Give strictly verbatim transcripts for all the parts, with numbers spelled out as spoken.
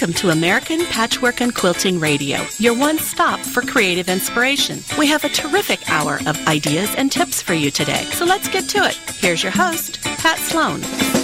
Welcome to American Patchwork and Quilting Radio, your one stop for creative inspiration. We have a terrific hour of ideas and tips for you today, so let's get to it. Here's your host, Pat Sloan.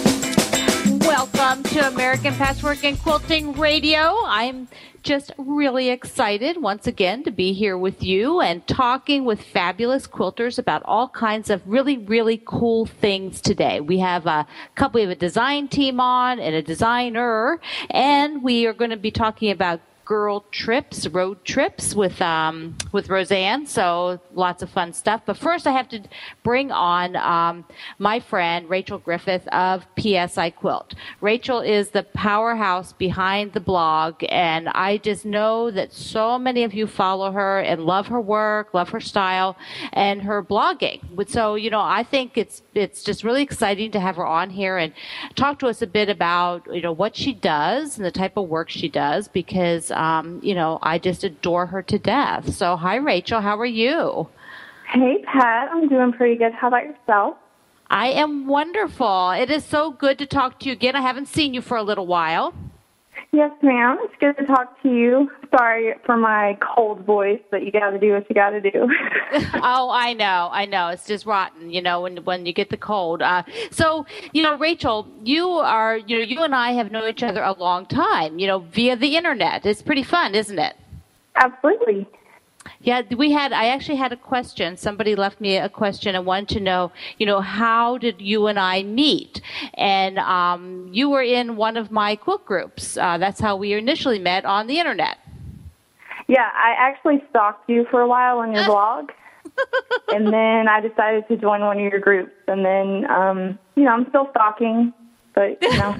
Welcome to American Patchwork and Quilting Radio. I'm just really excited once again to be here with you and talking with fabulous quilters about all kinds of really, really cool things today. We have a couple, we have a design team on and a designer, and we are going to be talking about girl trips, road trips with um, with Roseanne. So lots of fun stuff. But first, I have to bring on um, my friend Rachel Griffith of P S I Quilt. Rachel is the powerhouse behind the blog, and I just know that so many of you follow her and love her work, love her style, and her blogging. So you know, I think it's it's just really exciting to have her on here and talk to us a bit about you know what she does and the type of work she does, because Um, you know, I just adore her to death. So, hi, Rachel. How are you? Hey, Pat. I'm doing pretty good. How about yourself? I am wonderful. It is so good to talk to you again. I haven't seen you for a little while. Yes, ma'am. It's good to talk to you. Sorry for my cold voice, but you got to do what you got to do. Oh, I know. I know. It's just rotten, you know, when when you get the cold. Uh, so, you know, Rachel, you are, you know, you and I have known each other a long time, you know, via the internet. It's pretty fun, isn't it? Absolutely. Yeah, we had, I actually had a question. Somebody left me a question and wanted to know, you know, how did you and I meet? And um, you were in one of my quilt groups. Uh, that's how we initially met on the internet. Yeah, I actually stalked you for a while on your blog. And then I decided to join one of your groups. And then, um, you know, I'm still stalking, but, you know.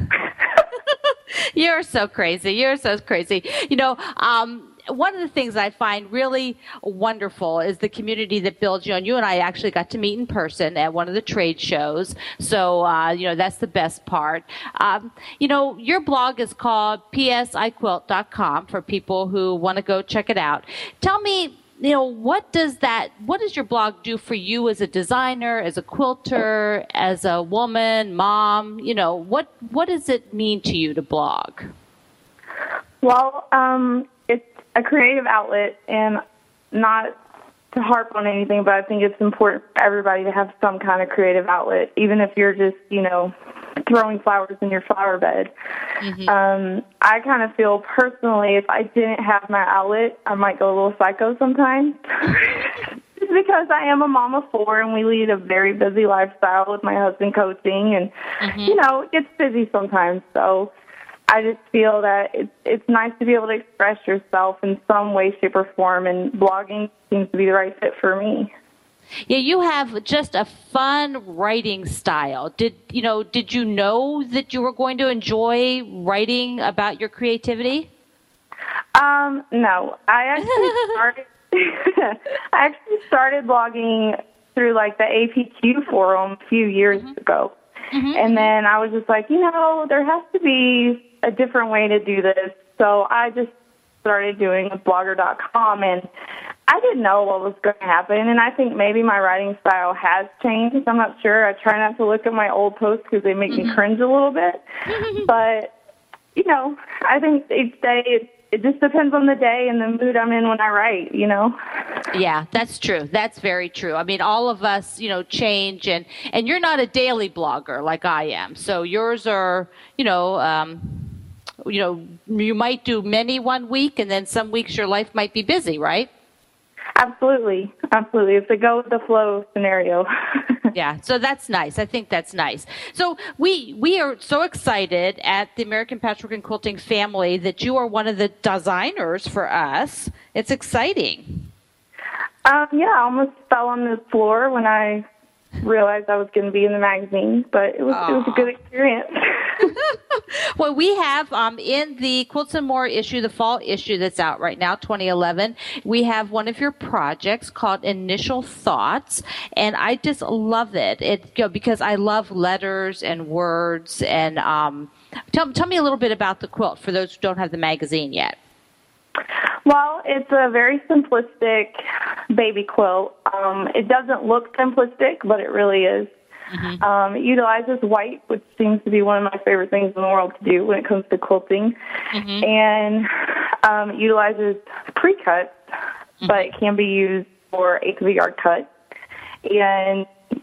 You're so crazy. You're so crazy. You know, um, one of the things I find really wonderful is the community that builds you. And you and I actually got to meet in person at one of the trade shows. So, uh, you know, that's the best part. Um, you know, your blog is called P S I quilt dot com for people who want to go check it out. Tell me, you know, what does that, what does your blog do for you as a designer, as a quilter, as a woman, mom? You know, what, what does it mean to you to blog? Well, um, it's a creative outlet, and not to harp on anything, but I think it's important for everybody to have some kind of creative outlet, even if you're just, you know, throwing flowers in your flower bed. Mm-hmm. Um, I kind of feel personally, if I didn't have my outlet, I might go a little psycho sometimes. Just because I am a mom of four, and we lead a very busy lifestyle with my husband coaching, and, mm-hmm. you know, it gets busy sometimes, so I just feel that it's, it's nice to be able to express yourself in some way, shape, or form, and blogging seems to be the right fit for me. Yeah, you have just a fun writing style. Did you know? Did you know that you were going to enjoy writing about your creativity? Um, no, I actually started. I actually started blogging through like the A P Q forum a few years mm-hmm. ago. Mm-hmm. And then I was just like, you know, there has to be a different way to do this. So I just started doing blogger dot com, and I didn't know what was going to happen. And I think maybe my writing style has changed. I'm not sure. I try not to look at my old posts because they make mm-hmm. me cringe a little bit. But, you know, I think each day it, it just depends on the day and the mood I'm in when I write, you know. Yeah, that's true. That's very true. I mean, all of us, you know, change, and, and you're not a daily blogger like I am. So yours are, you know, um, you know, you might do many one week, and then some weeks your life might be busy, right? Absolutely. Absolutely. It's a go with the flow scenario. Yeah, so that's nice. I think that's nice. So we we are so excited at the American Patchwork and Quilting family that you are one of the designers for us. It's exciting. Um, yeah, I almost fell on the floor when I realized I was going to be in the magazine, but it was Aww. It was a good experience. Well, we have um, in the Quilts and More issue, the fall issue that's out right now, twenty eleven, we have one of your projects called Initial Thoughts, and I just love it. It you know, because I love letters and words. And um, tell tell me a little bit about the quilt for those who don't have the magazine yet. Well, it's a very simplistic baby quilt. Um, it doesn't look simplistic, but it really is. Mm-hmm. Um, it utilizes white, which seems to be one of my favorite things in the world to do when it comes to quilting. Mm-hmm. And um, it utilizes pre-cuts, mm-hmm. but it can be used for eighth of a yard cut. And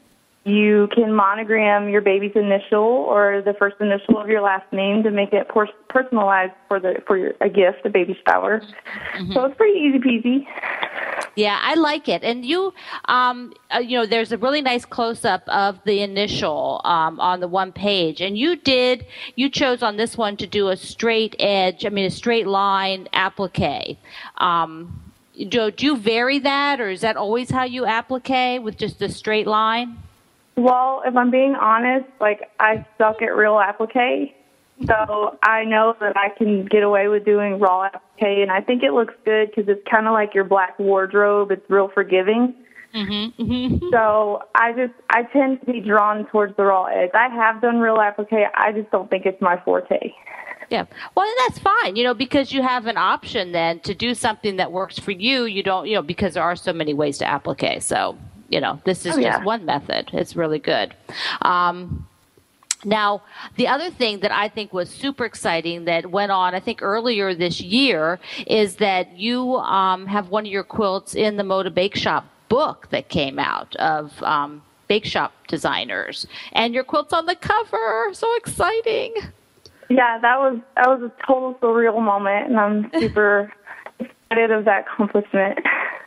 you can monogram your baby's initial or the first initial of your last name to make it por- personalized for the for your, a gift, a baby shower. Mm-hmm. So it's pretty easy peasy. Yeah, I like it. And you, um, uh, you know, there's a really nice close-up of the initial um, on the one page. And you did, you chose on this one to do a straight edge, I mean, a straight line applique. Um, do, do you vary that, or is that always how you applique, with just a straight line? Well, if I'm being honest, like, I suck at real applique. So I know that I can get away with doing raw applique, and I think it looks good because it's kind of like your black wardrobe. It's real forgiving. Mm-hmm. Mm-hmm. So I just, I tend to be drawn towards the raw edge. I have done real applique. I just don't think it's my forte. Yeah. Well, that's fine, you know, because you have an option then to do something that works for you. You don't, you know, because there are so many ways to applique. So, you know, this is oh, just yeah. one method. It's really good. Um, Now, the other thing that I think was super exciting that went on, I think, earlier this year is that you um, have one of your quilts in the Moda Bake Shop book that came out of um, Bake Shop designers. And your quilt's on the cover. So exciting. Yeah, that was that was a total surreal moment, and I'm super excited of that accomplishment.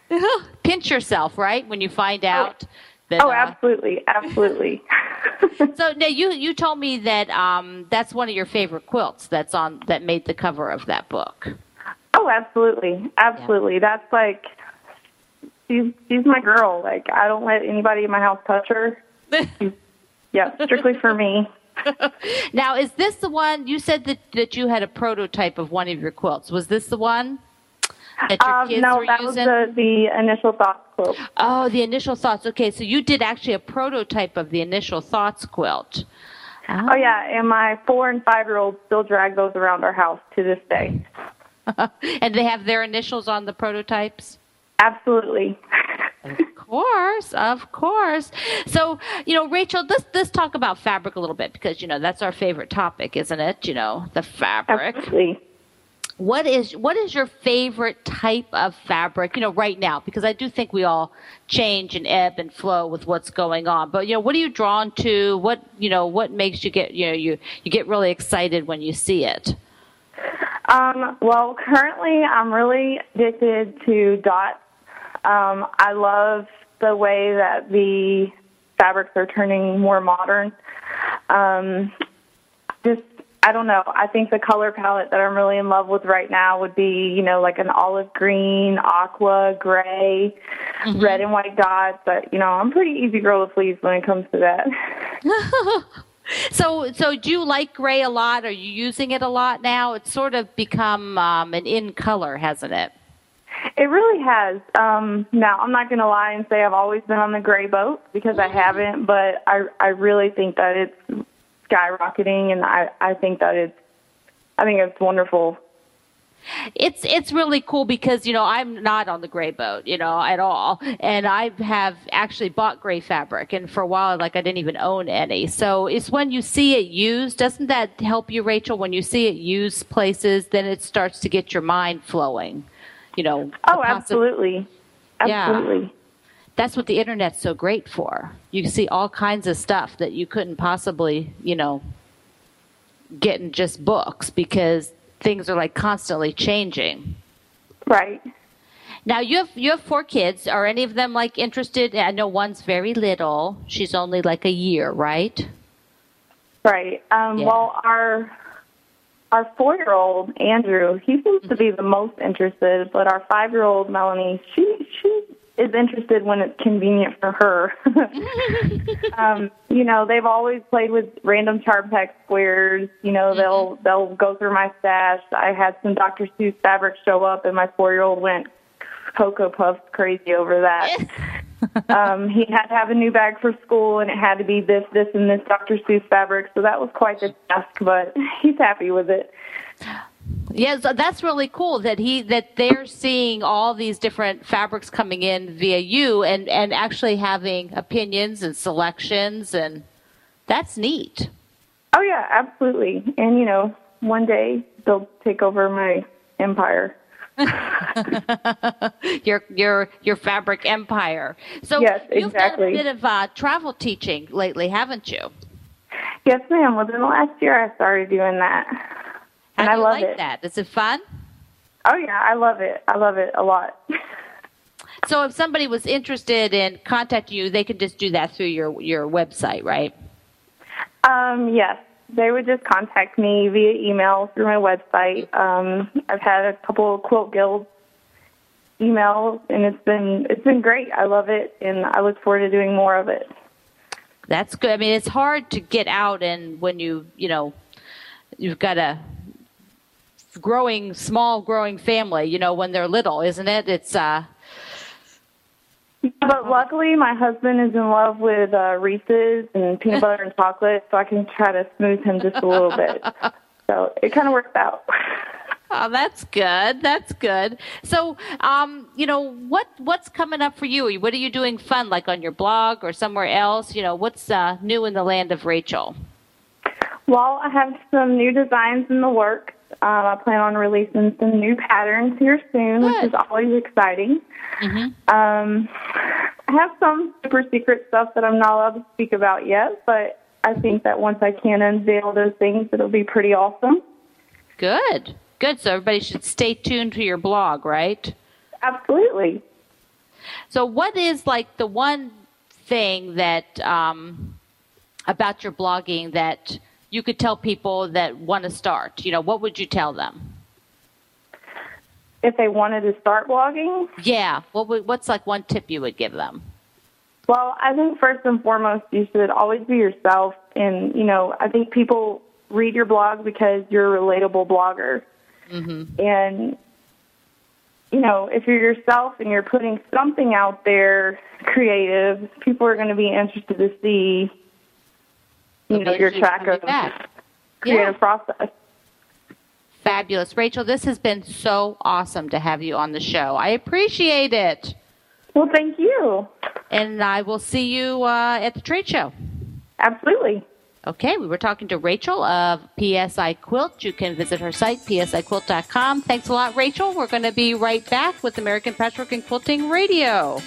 Pinch yourself, right, when you find out. Oh, that, oh uh, absolutely, absolutely. So now you you told me that um, that's one of your favorite quilts that's on that made the cover of that book. Oh, absolutely, absolutely. Yeah. That's like she's she's my girl. Like, I don't let anybody in my house touch her. Yeah, strictly for me. Now, is this the one you said that that you had a prototype of one of your quilts? Was this the one that your um, kids no, were that using? was the, the initial thoughts quilt. Oh, the initial thoughts. Okay, so you did actually a prototype of the initial thoughts quilt. Oh, oh yeah, and my four and five year olds still drag those around our house to this day. And they have their initials on the prototypes? Absolutely. Of course, of course. So, you know, Rachel, let's, let's talk about fabric a little bit because, you know, that's our favorite topic, isn't it? You know, the fabric. Absolutely. What is what is your favorite type of fabric, you know, right now? Because I do think we all change and ebb and flow with what's going on. But, you know, what are you drawn to? What, you know, what makes you get, you know, you, you get really excited when you see it? Um, well, currently I'm really addicted to dots. Um, I love the way that the fabrics are turning more modern. Um, just, I don't know. I think the color palette that I'm really in love with right now would be, you know, like an olive green, aqua, gray, mm-hmm. red and white dots. But, you know, I'm pretty easy girl to please when it comes to that. So, so do you like gray a lot? Are you using it a lot now? It's sort of become um, an in color, hasn't it? It really has. Um, now, I'm not going to lie and say I've always been on the gray boat because I haven't, but I, I really think that it's skyrocketing, and I, I think that it's, I think it's wonderful. It's it's really cool because, you know, I'm not on the gray boat, you know, at all. And I have actually bought gray fabric. And for a while, like, I didn't even own any. So it's when you see it used, doesn't that help you, Rachel? When you see it used places, then it starts to get your mind flowing, you know. Oh, absolutely. Absolutely. Yeah. That's what the Internet's so great for. You see all kinds of stuff that you couldn't possibly, you know, get in just books because things are like constantly changing. Right. Now you have you have four kids. Are any of them like interested? I know one's very little. She's only like a year, right? Right. Um, yeah. Well, our our four-year-old Andrew, he seems to be the most interested, but our five-year-old Melanie, she she is interested when it's convenient for her. um, you know, they've always played with random Charm-Tex squares. You know, mm-hmm. they'll they'll go through my stash. I had some Doctor Seuss fabric show up, and my four-year-old went Cocoa Puffs crazy over that. um, he had to have a new bag for school, and it had to be this, this, and this Doctor Seuss fabric. So that was quite the task, but he's happy with it. Yeah, so that's really cool that he that they're seeing all these different fabrics coming in via you and, and actually having opinions and selections, and that's neat. Oh, yeah, absolutely. And, you know, one day they'll take over my empire. your your your fabric empire. So yes, you've exactly. done a bit of uh, travel teaching lately, haven't you? Yes, ma'am. Within the last year, I started doing that, and How I do you love like it. that? Is it fun? Oh yeah, I love it. I love it a lot. So if somebody was interested in contacting you, they could just do that through your your website, right? Um, yes. They would just contact me via email through my website. Um, I've had a couple of Quilt Guild emails, and it's been it's been great. I love it, and I look forward to doing more of it. That's good. I mean, it's hard to get out, and when you you know you've got a growing small growing family, you know, when they're little, isn't it? It's uh. But luckily, my husband is in love with uh, Reese's and peanut butter and chocolate, so I can try to smooth him just a little bit. So it kind of works out. Oh, that's good. That's good. So, um, you know, what what's coming up for you? What are you doing fun, like on your blog or somewhere else? You know, what's uh, new in the land of Rachel? Well, I have some new designs in the works. Um, I plan on releasing some new patterns here soon, Good. which is always exciting. Mm-hmm. Um, I have some super secret stuff that I'm not allowed to speak about yet, but I think that once I can unveil those things, it'll be pretty awesome. Good. Good. So everybody should stay tuned to your blog, right? Absolutely. So what is like the one thing that um, about your blogging that you could tell people that want to start? You know, what would you tell them? If they wanted to start blogging? Yeah. What would, what's like one tip you would give them? Well, I think first and foremost, you should always be yourself. And, you know, I think people read your blog because you're a relatable blogger. Mm-hmm. And, you know, if you're yourself and you're putting something out there creative, people are going to be interested to see, you know, your track of creative yeah. process. Fabulous. Rachel, this has been so awesome to have you on the show. I appreciate it. Well, thank you. And I will see you uh, at the trade show. Absolutely. Okay, we were talking to Rachel of P S I Quilt. You can visit her site, P S I quilt dot com. Thanks a lot, Rachel. We're going to be right back with American Patchwork and Quilting Radio.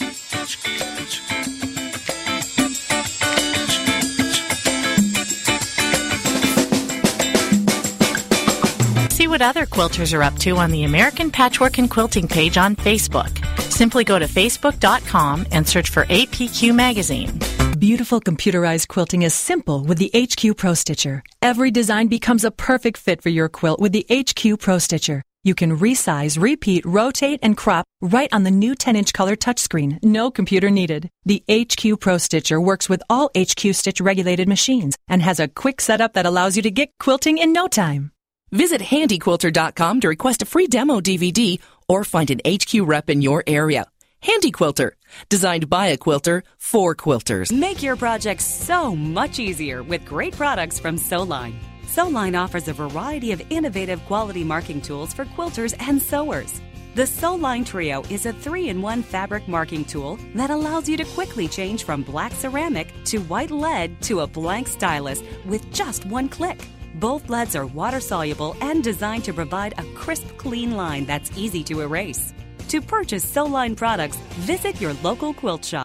See what other quilters are up to on the American Patchwork and Quilting page on Facebook. Simply go to facebook dot com and search for A P Q Magazine. Beautiful computerized quilting is simple with the H Q Pro Stitcher. Every design becomes a perfect fit for your quilt with the H Q Pro Stitcher. You can resize, repeat, rotate, and crop right on the new ten-inch color touchscreen. No computer needed. The H Q Pro Stitcher works with all H Q Stitch regulated machines and has a quick setup that allows you to get quilting in no time. Visit handy quilter dot com to request a free demo D V D or find an H Q rep in your area. Handy Quilter, designed by a quilter for quilters. Make your projects so much easier with great products from Sewline. Sewline offers a variety of innovative quality marking tools for quilters and sewers. The Sewline Trio is a three in one fabric marking tool that allows you to quickly change from black ceramic to white lead to a blank stylus with just one click. Both leads are water-soluble and designed to provide a crisp, clean line that's easy to erase. To purchase Sewline products, visit your local quilt shop.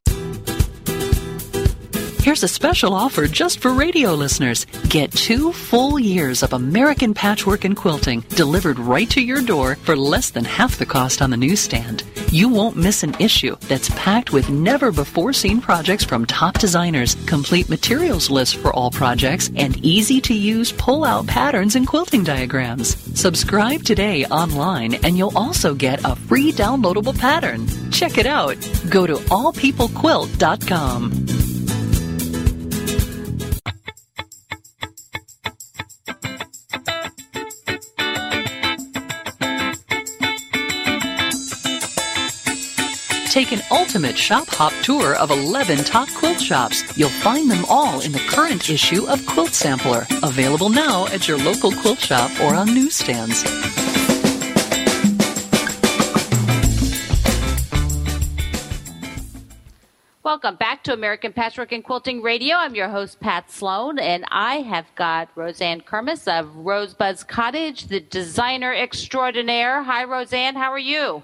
Here's a special offer just for radio listeners. Get two full years of American Patchwork and Quilting delivered right to your door for less than half the cost on the newsstand. You won't miss an issue that's packed with never-before-seen projects from top designers, complete materials lists for all projects, and easy-to-use pull-out patterns and quilting diagrams. Subscribe today online, and you'll also get a free downloadable pattern. Check it out. Go to all people quilt dot com. Take an ultimate shop hop tour of eleven top quilt shops. You'll find them all in the current issue of Quilt Sampler, available now at your local quilt shop or on newsstands. Welcome back to American Patchwork and Quilting Radio. I'm your host, Pat Sloan, and I have got Roseanne Kermis of Rosebud's Cottage, the designer extraordinaire. Hi, Roseanne. How are you?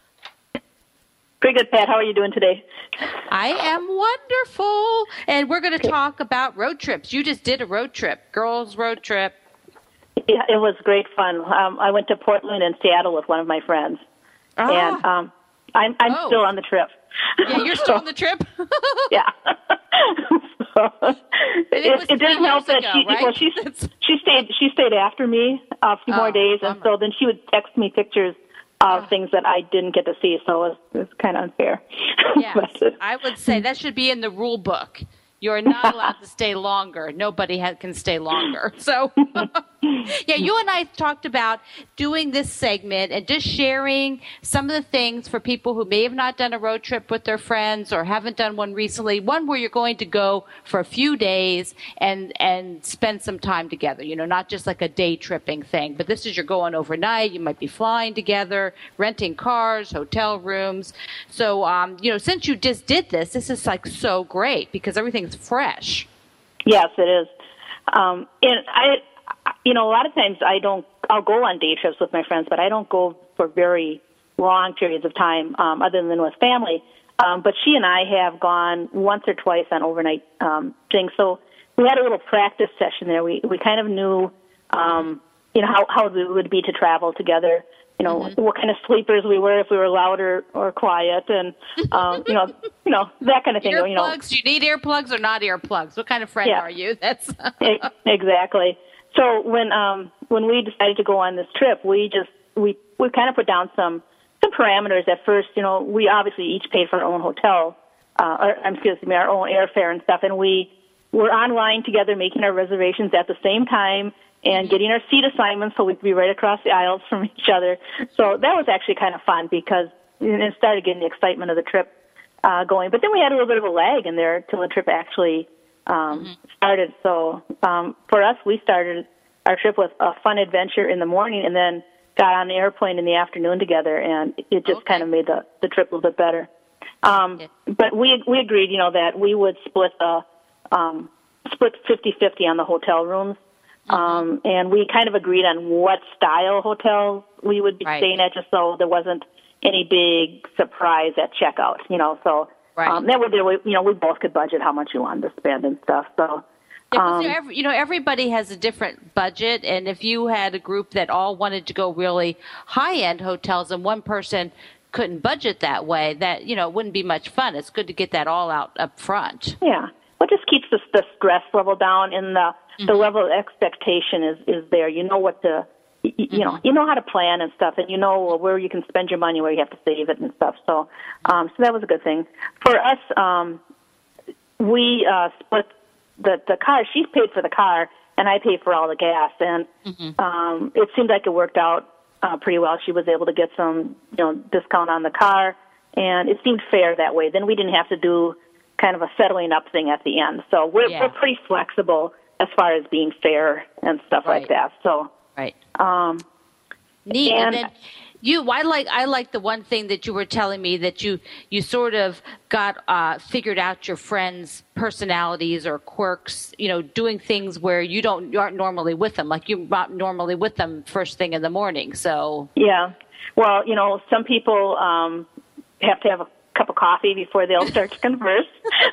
Pretty good, Pat. How are you doing today? I am wonderful. And we're going to talk about road trips. You just did a road trip, girls' road trip. Yeah, it was great fun. Um, I went to Portland and Seattle with one of my friends. Ah. And um, I'm, I'm oh. still on the trip. Yeah, you're still on the trip? Yeah. so, it, it, it didn't help that ago, she, right? well, she, she, stayed, she stayed after me a few oh, more days, and bummer. so then she would text me pictures of things that I didn't get to see, so it was, it was kind of unfair. Yes, but, I would say that should be in the rule book. You're not allowed to stay longer. Nobody ha- can stay longer. So, yeah, you and I talked about doing this segment and just sharing some of the things for people who may have not done a road trip with their friends or haven't done one recently, one where you're going to go for a few days and, and spend some time together, you know, not just like a day tripping thing. But this is you're going overnight. You might be flying together, renting cars, hotel rooms. So, um, you know, since you just did this, this is like so great because everything's fresh. Yes, it is. Um, and I, you know, a lot of times I don't, I'll go on day trips with my friends, but I don't go for very long periods of time, um, other than with family. Um, but she and I have gone once or twice on overnight, um, things. So we had a little practice session there. We, we kind of knew, um, you know, how, how it would be to travel together. You know, mm-hmm. what kind of sleepers we were, if we were loud or, or quiet, and um, you know, you know that kind of thing. Earplugs? You know, do you need earplugs or not earplugs? What kind of friend yeah. are you? That's exactly. So when um, when we decided to go on this trip, we just we, we kind of put down some some parameters at first. You know, we obviously each paid for our own hotel, uh, or excuse me, our own airfare and stuff, and we were online together making our reservations at the same time. And getting our seat assignments so we could be right across the aisles from each other. So that was actually kind of fun because it started getting the excitement of the trip uh, going. But then we had a little bit of a lag in there till the trip actually um, mm-hmm. started. So um, for us, we started our trip with a fun adventure in the morning and then got on the airplane in the afternoon together, and it just okay. kind of made the, the trip a little bit better. Um, yeah. But we we agreed, you know, that we would split the um, split fifty-fifty on the hotel rooms. Mm-hmm. Um, and we kind of agreed on what style hotels we would be right. staying at, just so there wasn't any big surprise at checkout, you know. So right. um, that way, you know, we both could budget how much we wanted to spend and stuff. So, yeah, um, you, know, every, you know, everybody has a different budget, and if you had a group that all wanted to go really high-end hotels, and one person couldn't budget that way, that you know, it wouldn't be much fun. It's good to get that all out up front. Yeah, well, it just keeps the, the stress level down and the. The mm-hmm. level of expectation is, is there. You know what to, you, you mm-hmm. know, you know how to plan and stuff, and you know where you can spend your money, where you have to save it and stuff. So, um, so that was a good thing for us. Um, we uh, split the the car. She paid for the car, and I paid for all the gas, and mm-hmm. um, it seemed like it worked out uh, pretty well. She was able to get some, you know, discount on the car, and it seemed fair that way. Then we didn't have to do kind of a settling up thing at the end. So we're yeah. we're pretty flexible as far as being fair and stuff right. like that. So, right. Um, Neat. And, and then you, I like, I like the one thing that you were telling me that you, you sort of got, uh, figured out your friends' personalities or quirks, you know, doing things where you don't, you aren't normally with them, like you're not normally with them first thing in the morning. So. Yeah. Well, you know, some people, um, have to have a cup of coffee before they'll start to converse.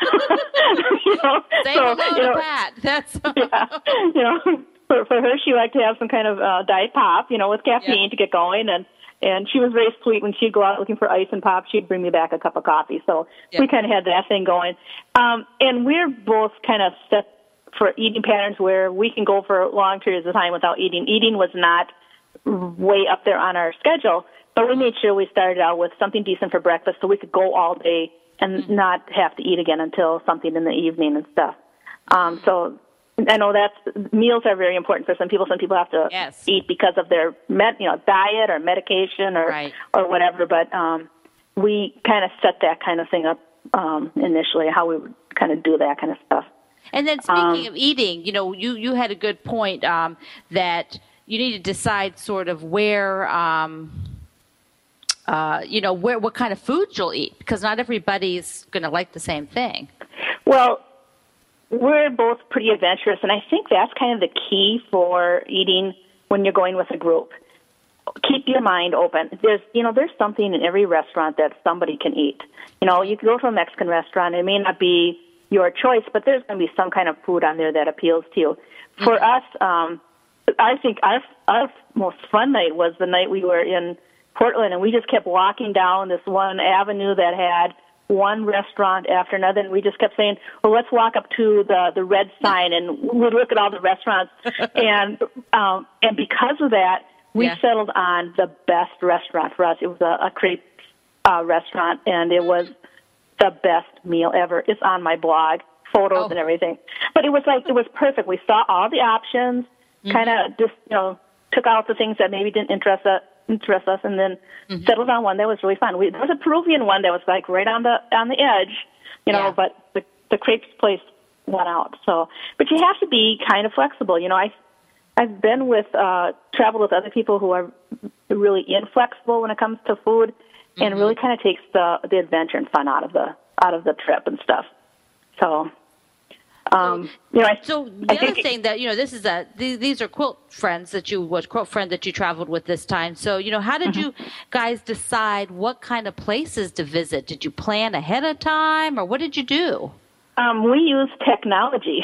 you know, Say so, hello you know, to Pat. That's yeah, you know, for, for her, she liked to have some kind of uh, diet pop, you know, with caffeine yeah. to get going, and and she was very sweet when she'd go out looking for ice and pop. She'd bring me back a cup of coffee. So yeah. we kind of had that thing going, um, and we're both kind of set for eating patterns where we can go for long periods of time without eating. Eating was not way up there on our schedule. But we made sure we started out with something decent for breakfast so we could go all day and mm-hmm. not have to eat again until something in the evening and stuff. Um, so I know that meals are very important for some people. Some people have to yes. eat because of their med, you know, diet or medication or right. or whatever. But um, we kind of set that kind of thing up um, initially, how we would kind of do that kind of stuff. And then speaking Um, of eating, you know, you, you had a good point um, that you need to decide sort of where, um, uh, you know, where what kind of foods you'll eat, because not everybody's going to like the same thing. Well, we're both pretty adventurous, and I think that's kind of the key for eating when you're going with a group. Keep your mind open. There's, you know, there's something in every restaurant that somebody can eat. You know, you can go to a Mexican restaurant. It may not be your choice, but there's going to be some kind of food on there that appeals to you. For mm-hmm. us, um, I think our our most fun night was the night we were in Portland, and we just kept walking down this one avenue that had one restaurant after another, and we just kept saying, well, let's walk up to the, the red sign, and we'd look at all the restaurants. and um, and because of that, we yeah. settled on the best restaurant for us. It was a, a crepe uh, restaurant, and it was the best meal ever. It's on my blog, photos oh. and everything. But it was like, it was perfect. We saw all the options, mm-hmm. kind of just, you know, took out the things that maybe didn't interest us, interest us, and then mm-hmm. settled on one that was really fun. We, there was a Peruvian one that was like right on the on the edge, you know, yeah. but the the crepes place won out. So, but you have to be kind of flexible. You know, I I've been with uh, traveled with other people who are really inflexible when it comes to food, mm-hmm. and really kind of takes the the adventure and fun out of the out of the trip and stuff. So. Um, so, you know, I, so the I other think, thing that, you know, this is a, these, these are quilt friends that you, was quilt friend that you traveled with this time. So, you know, how did mm-hmm. you guys decide what kind of places to visit? Did you plan ahead of time, or what did you do? Um, we used technology.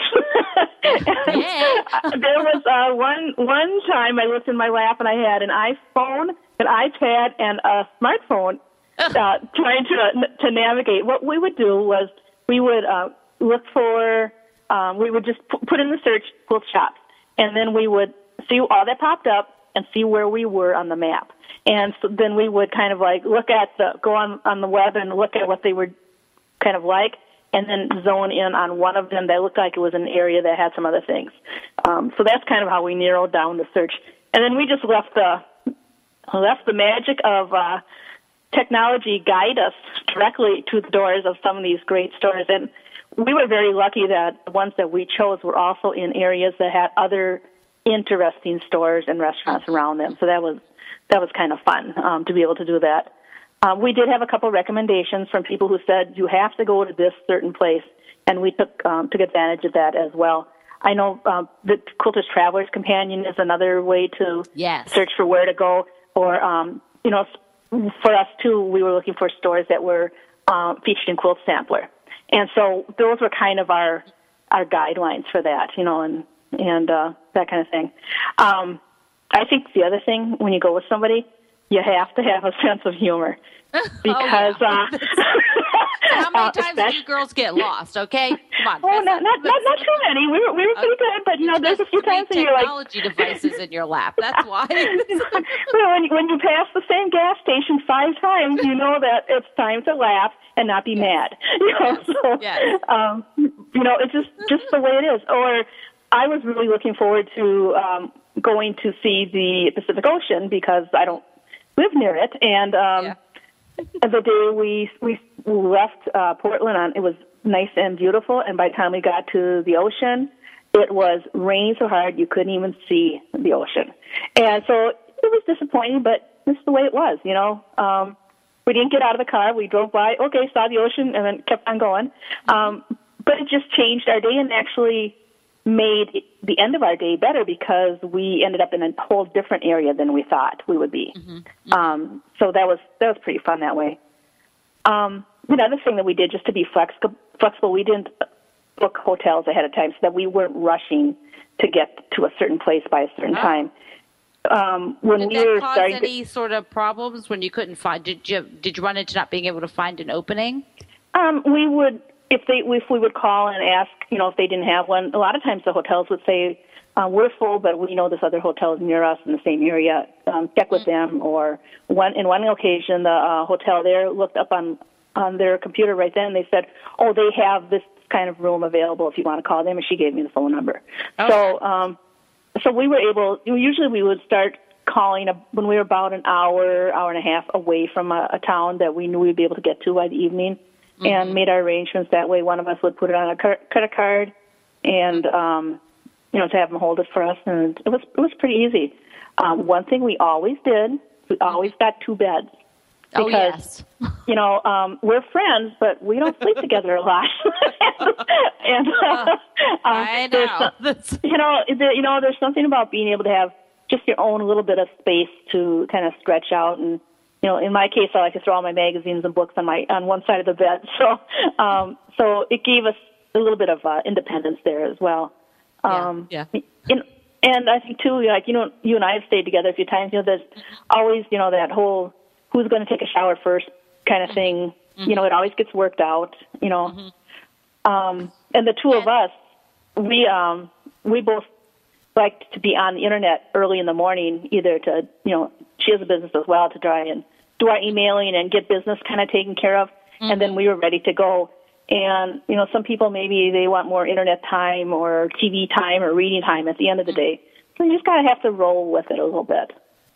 yeah. There was uh, one, one time I looked in my lap and I had an iPhone, an iPad, and a smartphone uh, trying to, to navigate. What we would do was we would uh, look for, Um, we would just put in the search quilt shops, and then we would see all that popped up and see where we were on the map. And so then we would kind of like look at the, go on, on the web and look at what they were kind of like, and then zone in on one of them that looked like it was an area that had some other things. Um, so that's kind of how we narrowed down the search. And then we just left the, left the magic of uh, technology guide us directly to the doors of some of these great stores. And we were very lucky that the ones that we chose were also in areas that had other interesting stores and restaurants around them. So that was that was kind of fun um, to be able to do that. Um, we did have a couple recommendations from people who said you have to go to this certain place, and we took um, took advantage of that as well. I know um, the Quilters Traveler's Companion is another way to yes. search for where to go. Or um, you know, for us too, we were looking for stores that were um, featured in Quilt Sampler. And so those were kind of our our guidelines for that, you know, and and uh, that kind of thing. Um, I think the other thing, when you go with somebody, you have to have a sense of humor, because oh, yeah. uh, how many uh, times do you girls get lost? Okay, come on. Oh, not not, not not too many. We were we were pretty okay. good, but you know, there's a few times that you're like technology devices in your lap. That's why. Well, when when you pass the same gas station five times, you know that it's time to laugh and not be yes. mad. You know, yes. so Yes. um, you know, it's just just the way it is. Or I was really looking forward to um, going to see the Pacific Ocean because I don't live near it, and um, yeah. the day we we left uh, Portland, on it was nice and beautiful, and by the time we got to the ocean, it was raining so hard you couldn't even see the ocean, and so it was disappointing, but this is the way it was, you know. Um, we didn't get out of the car. We drove by, okay, saw the ocean, and then kept on going. Um, but it just changed our day and actually made the end of our day better because we ended up in a whole different area than we thought we would be. Mm-hmm. Mm-hmm. Um, so that was that was pretty fun that way. Um, another thing that we did just to be flex- flexible, we didn't book hotels ahead of time so that we weren't rushing to get to a certain place by a certain oh. time. Um, when did we that were cause starting any to, sort of problems when you couldn't find? Did you did you run into not being able to find an opening? Um, we would, if they if we would call and ask, you know, if they didn't have one. A lot of times the hotels would say, uh, "We're full, but we know this other hotel is near us in the same area. Um, check with mm-hmm. them." Or one in one occasion, the uh, hotel there looked up on on their computer right then. And they said, "Oh, they have this kind of room available if you want to call them." And she gave me the phone number. Okay. So. Um, So we were able, usually we would start calling a, when we were about an hour, hour and a half away from a, a town that we knew we'd be able to get to by the evening, mm-hmm. and made our arrangements that way. One of us would put it on a credit card, and um, you know, to have them hold it for us, and it was it was pretty easy. Um, one thing we always did, we always got two beds. Because, oh, yes. you know, um, we're friends, but we don't sleep together a lot. and uh, um, I know. Some, you know, the, you know, there's something about being able to have just your own little bit of space to kind of stretch out. And, you know, in my case, I like to throw all my magazines and books on my on one side of the bed. So, um, so it gave us a little bit of uh, independence there as well. Um, yeah. yeah. In, and I think too, like you know, you and I have stayed together a few times. You know, there's always, you know, that whole who's going to take a shower first kind of thing. Mm-hmm. You know, it always gets worked out, you know. Mm-hmm. Um, and the two of us, we um, we both like to be on the internet early in the morning, either to, you know, she has a business as well, to try and do our emailing and get business kind of taken care of. Mm-hmm. And then we were ready to go. And, you know, some people maybe they want more internet time or T V time or reading time at the end of the day. So you just kind of have to roll with it a little bit.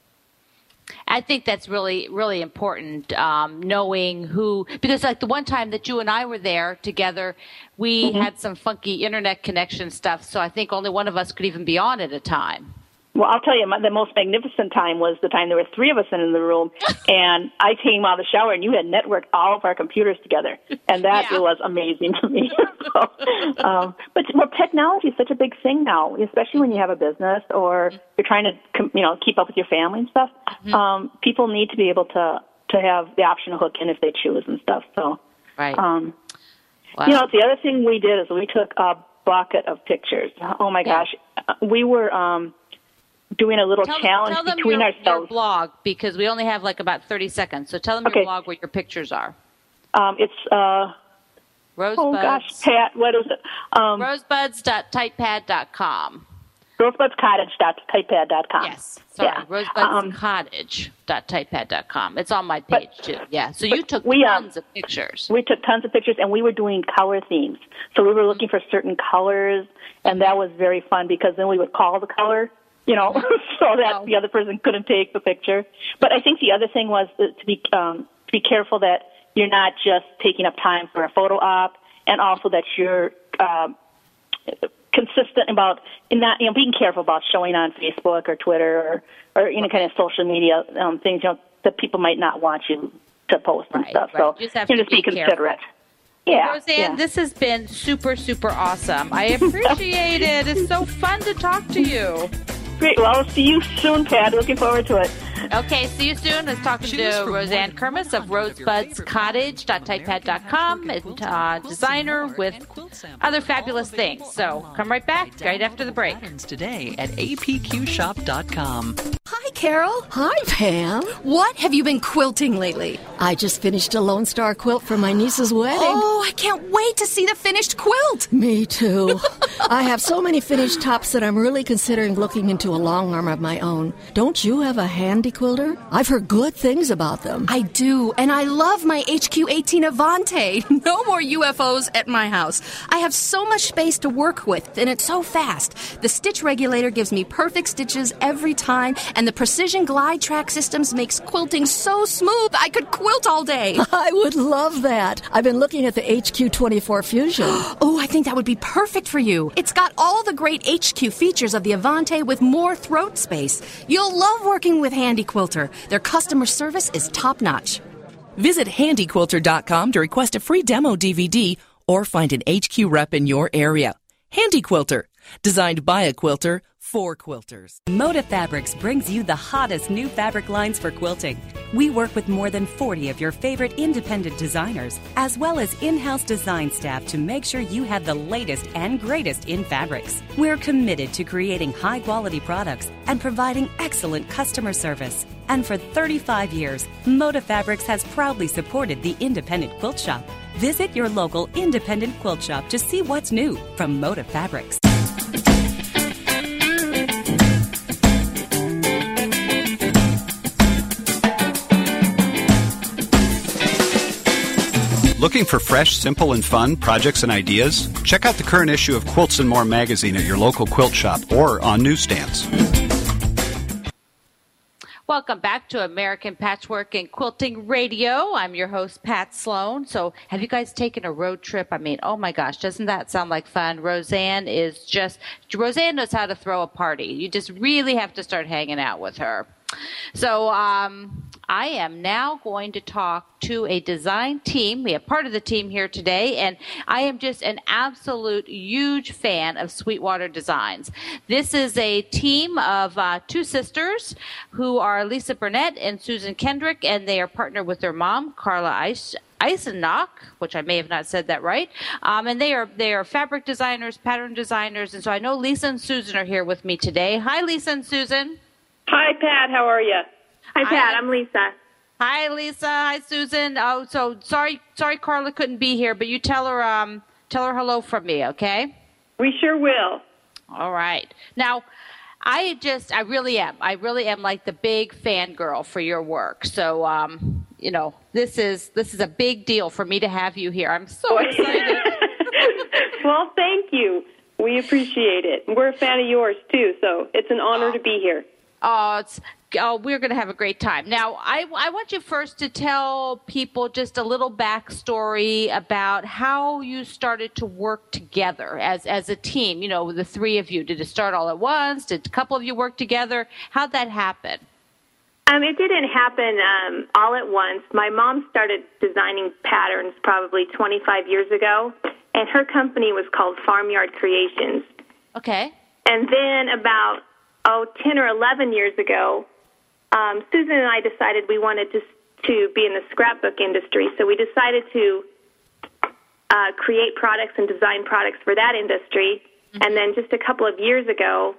I think that's really, really important, um, knowing who, because like the one time that you and I were there together, we mm-hmm. had some funky internet connection stuff, so I think only one of us could even be on at a time. Well, I'll tell you, my, the most magnificent time was the time there were three of us in the room, and I came out of the shower, and you had networked all of our computers together, and that yeah. was amazing to me. so, um, but well, technology is such a big thing now, especially when you have a business or you're trying to, you know, keep up with your family and stuff. Mm-hmm. Um, people need to be able to to have the option to hook in if they choose and stuff. So, right. Um, wow. You know, the other thing we did is we took a bucket of pictures. Oh my gosh, yeah. we were. Um, doing a little tell, challenge tell them between your, ourselves. Your blog, because we only have like about thirty seconds. So tell them okay. your blog where your pictures are. Um, it's, uh, Rosebuds. oh gosh, Pat, what is it? Um, rosebuds dot typepad dot com. rosebuds cottage dot typepad dot com. Yes, sorry, yeah. rosebuds cottage dot typepad dot com. It's on my page, but, too. Yeah, so you took we, tons um, of pictures. We took tons of pictures, and we were doing color themes. So we were looking for certain colors, and that was very fun because then we would call the color, you know, so that the other person couldn't take the picture. But I think the other thing was to be um, to be careful that you're not just taking up time for a photo op, and also that you're uh, consistent about not, you know, being careful about showing on Facebook or Twitter or, or any kind of social media um, things, you know, that people might not want you to post and right, stuff. Right. So you just have you to just be, be considerate. Careful. Yeah, Roseanne, yeah. this has been super, super awesome. I appreciate it. It's so fun to talk to you. Great. Well, I'll see you soon, Pat. Looking forward to it. Okay, see you soon. I was talking to Roseanne Kermis of rosebuds cottage dot typepad dot com, and uh, designer with other fabulous things. So come right back right after the break. Today at a p q shop dot com. Hi, Carol. Hi, Pam. What have you been quilting lately? I just finished a Lone Star quilt for my niece's wedding. Oh, I can't wait to see the finished quilt. Me too. I have so many finished tops that I'm really considering looking into a long arm of my own. Don't you have a handy quilter? I've heard good things about them. I do, and I love my H Q eighteen Avante. No more U F Os at my house. I have so much space to work with, and it's so fast. The stitch regulator gives me perfect stitches every time, and the Precision Glide Track Systems makes quilting so smooth I could quilt all day. I would love that. I've been looking at the H Q twenty-four Fusion. Oh, I think that would be perfect for you. It's got all the great H Q features of the Avante with more throat space. You'll love working with Handy Quilter. Their customer service is top-notch. Visit handy quilter dot com to request a free demo D V D or find an H Q rep in your area. Handy Quilter, designed by a quilter for quilters. Moda Fabrics brings you the hottest new fabric lines for quilting. We work with more than forty of your favorite independent designers, as well as in-house design staff to make sure you have the latest and greatest in fabrics. We're committed to creating high-quality products and providing excellent customer service. And for thirty-five years, Moda Fabrics has proudly supported the independent quilt shop. Visit your local independent quilt shop to see what's new from Moda Fabrics. Looking for fresh, simple, and fun projects and ideas? Check out the current issue of Quilts and More magazine at your local quilt shop or on newsstands. Welcome back to American Patchwork and Quilting Radio. I'm your host, Pat Sloan. So have you guys taken a road trip? I mean, oh my gosh, doesn't that sound like fun? Roseanne is just, Roseanne knows how to throw a party. You just really have to start hanging out with her. So um, I am now going to talk to a design team. We have part of the team here today, and I am just an absolute huge fan of Sweetwater Designs. This is a team of uh, two sisters who are Lisa Burnett and Susan Kendrick, and they are partnered with their mom, Carla Eis- Eisenach, which I may have not said that right. Um, and they are they are fabric designers, pattern designers, and so I know Lisa and Susan are here with me today. Hi, Lisa and Susan. Hi, Pat. How are you? Hi, Pat. I'm Lisa. Hi, Lisa. Hi, Susan. Oh, so sorry, sorry, Carla couldn't be here, but you tell her, um, tell her hello from me, okay? We sure will. All right. Now, I just, I really am. I really am like the big fangirl for your work. So, um, you know, this is this is a big deal for me to have you here. I'm so excited. Well, thank you. We appreciate it. We're a fan of yours too, so it's an honor oh. to be here. Oh, it's, oh, we're going to have a great time. Now, I, I want you first to tell people just a little backstory about how you started to work together as, as a team, you know, the three of you. Did it start all at once? Did a couple of you work together? How'd that happen? Um, it didn't happen um, all at once. My mom started designing patterns probably twenty-five years ago, and her company was called Farmyard Creations. Okay. And then about oh, ten or eleven years ago, um, Susan and I decided we wanted to to be in the scrapbook industry. So we decided to uh, create products and design products for that industry. Mm-hmm. And then just a couple of years ago,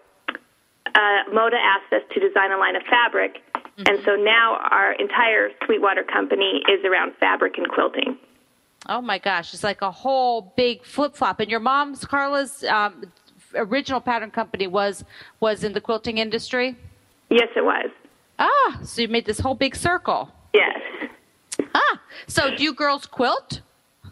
uh, Moda asked us to design a line of fabric. Mm-hmm. And so now our entire Sweetwater company is around fabric and quilting. Oh, my gosh. It's like a whole big flip-flop. And your mom's, Carla's, um, original pattern company was was in the quilting industry? Yes, it was. Ah, so you made this whole big circle. Yes. Ah, so do you girls quilt?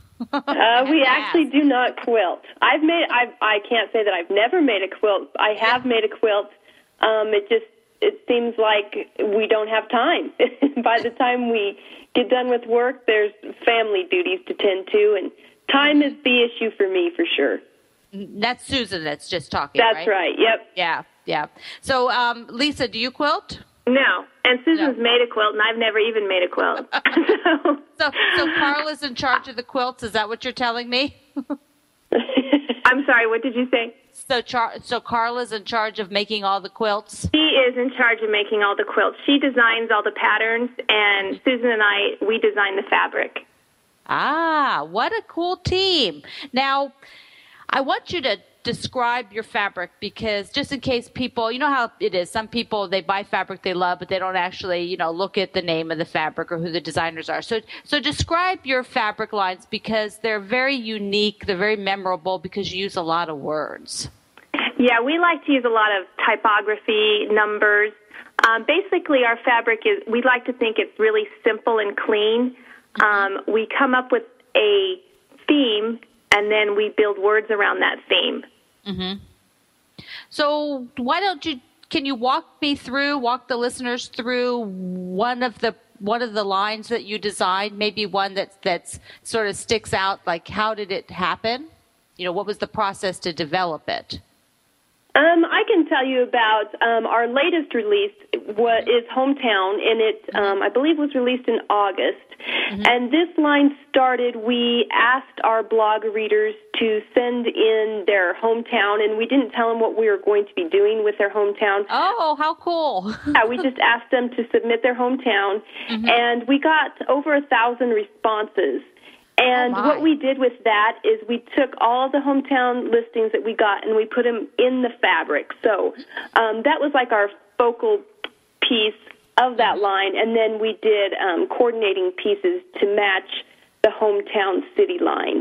uh, we actually do not quilt. I've made. I I can't say that I've never made a quilt. I have made a quilt. Um, it just it seems like we don't have time. By the time we get done with work, there's family duties to tend to, and time is the issue for me for sure. That's Susan that's just talking, That's right? right, yep. Yeah, yeah. So, um, Lisa, do you quilt? No, and Susan's no. made a quilt, and I've never even made a quilt. so, so, so Carla's in charge of the quilts, is that what you're telling me? I'm sorry, what did you say? So, Char- so Carla's in charge of making all the quilts? She is in charge of making all the quilts. She designs all the patterns, and Susan and I, we design the fabric. Ah, what a cool team. Now, I want you to describe your fabric because just in case people, you know how it is, some people, they buy fabric they love, but they don't actually, you know, look at the name of the fabric or who the designers are. So, so describe your fabric lines because they're very unique, they're very memorable because you use a lot of words. Yeah, we like to use a lot of typography, numbers. Um, basically, our fabric is, we like to think it's really simple and clean. Um, we come up with a theme, and then we build words around that theme. Mm-hmm. So why don't you, can you walk me through, walk the listeners through one of the one of the lines that you designed, maybe one that that's sort of sticks out, like how did it happen? You know, what was the process to develop it? Um, I can tell you about um, our latest release what is Hometown, and it, um, I believe, was released in August. Mm-hmm. And this line started, we asked our blog readers to send in their hometown, and we didn't tell them what we were going to be doing with their hometown. Oh, how cool. Yeah, we just asked them to submit their hometown, mm-hmm. and we got over a thousand responses. And oh what we did with that is we took all the hometown listings that we got and we put them in the fabric. So um, that was like our focal piece of that line. And then we did um, coordinating pieces to match the hometown city line.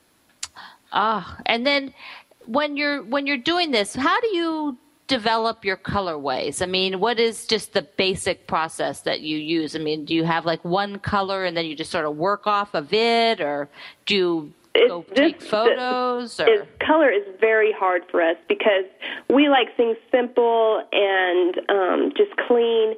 Ah, and then when you're when you're doing this, how do you develop your colorways? I mean, what is just the basic process that you use? I mean, do you have like one color and then you just sort of work off of it, or do you go it's, take this, photos? Or? Is, color is very hard for us because we like things simple and um, just clean.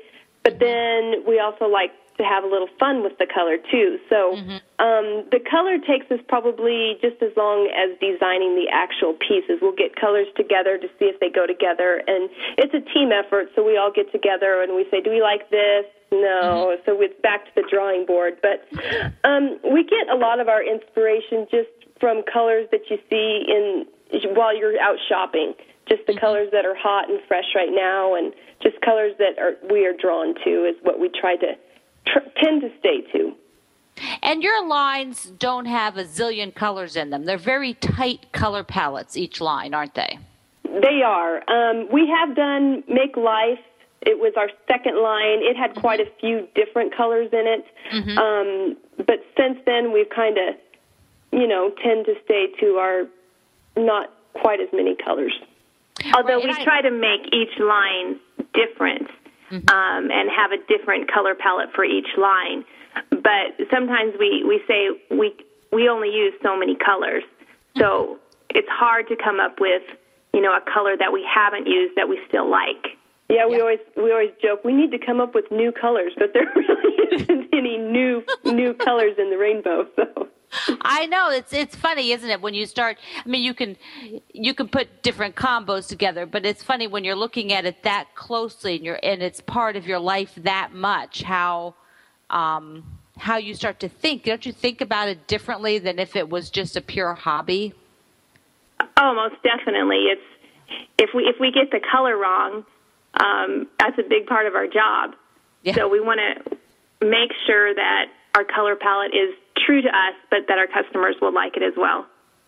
but then we also like to have a little fun with the color too. So mm-hmm. um, the color takes us probably just as long as designing the actual pieces. We'll get colors together to see if they go together, and it's a team effort, so we all get together and we say, do we like this? No. Mm-hmm. So it's back to the drawing board. But um, we get a lot of our inspiration just from colors that you see in while you're out shopping, just the mm-hmm. colors that are hot and fresh right now, and just colors that are we are drawn to is what we try to tr- tend to stay to. And your lines don't have a zillion colors in them. They're very tight color palettes, each line, aren't they? They are. Um, we have done Make Life. It was our second line. It had quite a few different colors in it. Mm-hmm. Um, but since then, we've kind of, you know, tend to stay to our not quite as many colors. Although right, we I... try to make each line different mm-hmm. um, and have a different color palette for each line. But sometimes we, we say we we only use so many colors. So it's hard to come up with, you know, a color that we haven't used that we still like. Yeah, we yeah. always we always joke we need to come up with new colors, but there really isn't any new new colors in the rainbow. So I know it's it's funny, isn't it? When you start, I mean, you can you can put different combos together, but it's funny when you're looking at it that closely and you're and it's part of your life that much. How um, how you start to think? Don't you think about it differently than if it was just a pure hobby? Oh, most definitely. It's if we if we get the color wrong. Um, that's a big part of our job. Yeah. So we want to make sure that our color palette is true to us, but that our customers will like it as well.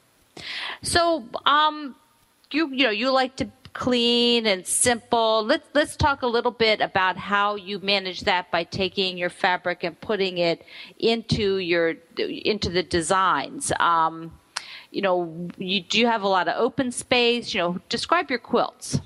So, um, you you know, you like to clean and simple. Let's let's talk a little bit about how you manage that by taking your fabric and putting it into your into the designs. Um, you know, you, do you have a lot of open space? You know, describe your quilts.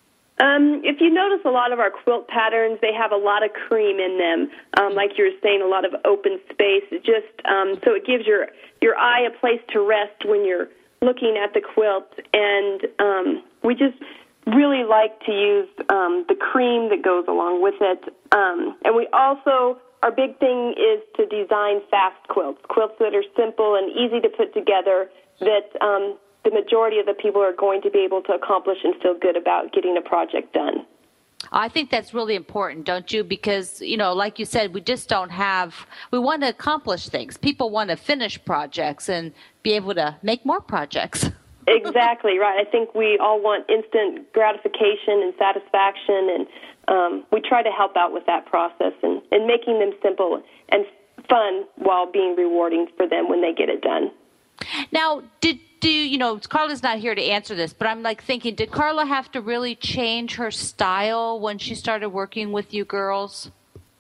Um, if you notice a lot of our quilt patterns, they have a lot of cream in them. Um, like you were saying, a lot of open space. It just um, so it gives your your eye a place to rest when you're looking at the quilt. And um, we just really like to use um, the cream that goes along with it. Um, and we also, our big thing is to design fast quilts, quilts that are simple and easy to put together. That um, the majority of the people are going to be able to accomplish and feel good about getting a project done. I think that's really important, don't you? Because, you know, like you said, we just don't have, we want to accomplish things. People want to finish projects and be able to make more projects. Exactly, right. I think we all want instant gratification and satisfaction, and um, we try to help out with that process and, and making them simple and fun while being rewarding for them when they get it done. Now, did do you know, Carla's not here to answer this, but I'm like thinking, did Carla have to really change her style when she started working with you girls?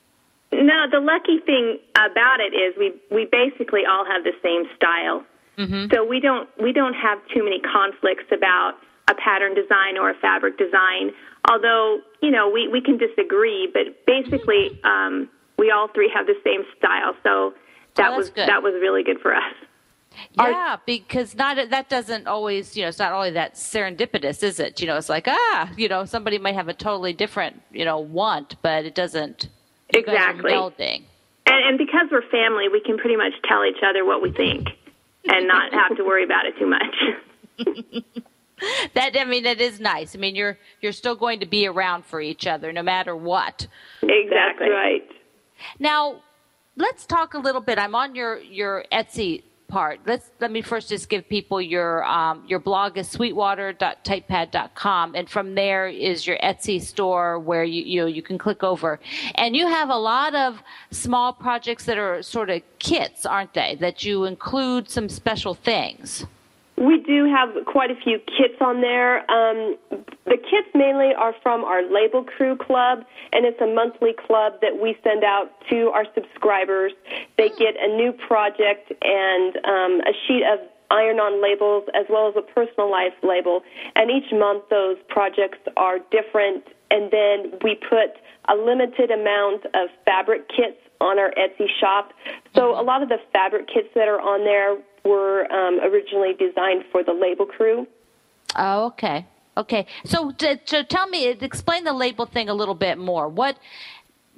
No, the lucky thing about it is we, we basically all have the same style. Mm-hmm. So we don't we don't have too many conflicts about a pattern design or a fabric design, although, you know, we, we can disagree, but basically um, we all three have the same style. So that oh, was good. that was really good for us. Yeah, because not that doesn't always, you know, it's not only that serendipitous, is it? You know, it's like, ah, you know, somebody might have a totally different, you know, want, but it doesn't. You exactly. Guys are melding. And, and because we're family, we can pretty much tell each other what we think and not have to worry about it too much. That, I mean, it is nice. I mean, you're you're still going to be around for each other no matter what. Exactly. That's right. Now, let's talk a little bit. I'm on your, your Etsy part. Let's let me first just give people your um, your blog is sweetwater dot typepad dot com, and from there is your Etsy store where you you know you can click over, and you have a lot of small projects that are sort of kits, aren't they? That you include some special things. We do have quite a few kits on there. Um, the kits mainly are from our Label Crew Club, and it's a monthly club that we send out to our subscribers. They get a new project and um, a sheet of iron-on labels as well as a personalized label. And each month those projects are different, and then we put a limited amount of fabric kits on our Etsy shop. So a lot of the fabric kits that are on there were um, originally designed for the Label Crew. Oh, okay. Okay. So to, to tell me, explain the label thing a little bit more. What